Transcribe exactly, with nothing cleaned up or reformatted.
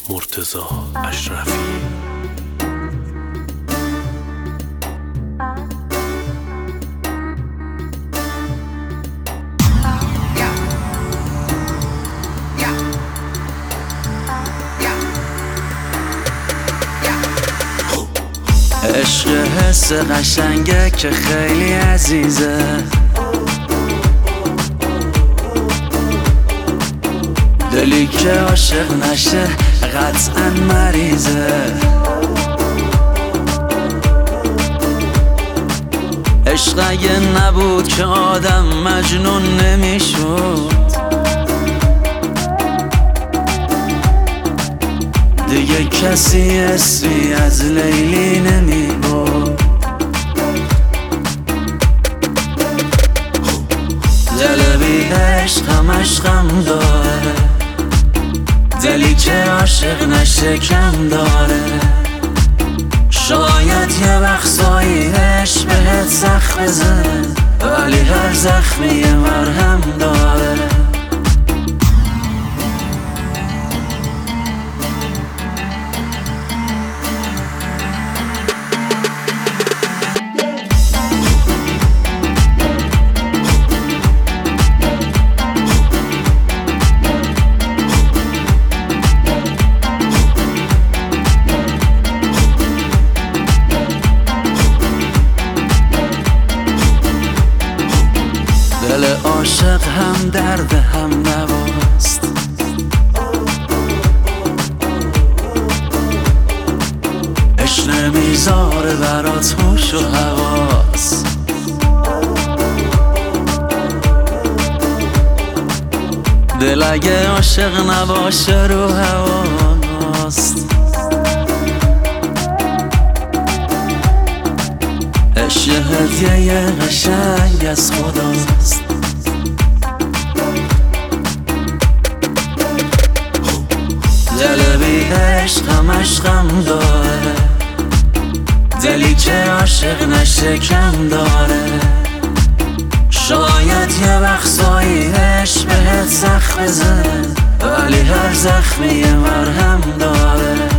مرتضی اشرفی. عشق حس قشنگه که خیلی عزیزه، دلی که عاشق نشه قطعا مریضه. عشق اگه نبود که آدم مجنون نمیشد، دیگه کسی اسمی از لیلی نمی بود. دل بی عشق هم عشقم داره، دلی که عاشق نشه کم داره. شاید یه وقتایی عشق بهت زخم بزنه، ولی هر زخمی یه مرهم داره. دل عاشق هم درد هم نواست، عشق نمیذاره برات هوش و حواس. دل اگه عاشق نباشه رو هواست. عشق هدیه قشنگ از خداست. دل بی عشق هم عشقم داره، دلی که عاشق نشه کم داره. شاید یه وقتایی عشق بهت زخم بزنه، ولی هر زخمی یه مرهم داره.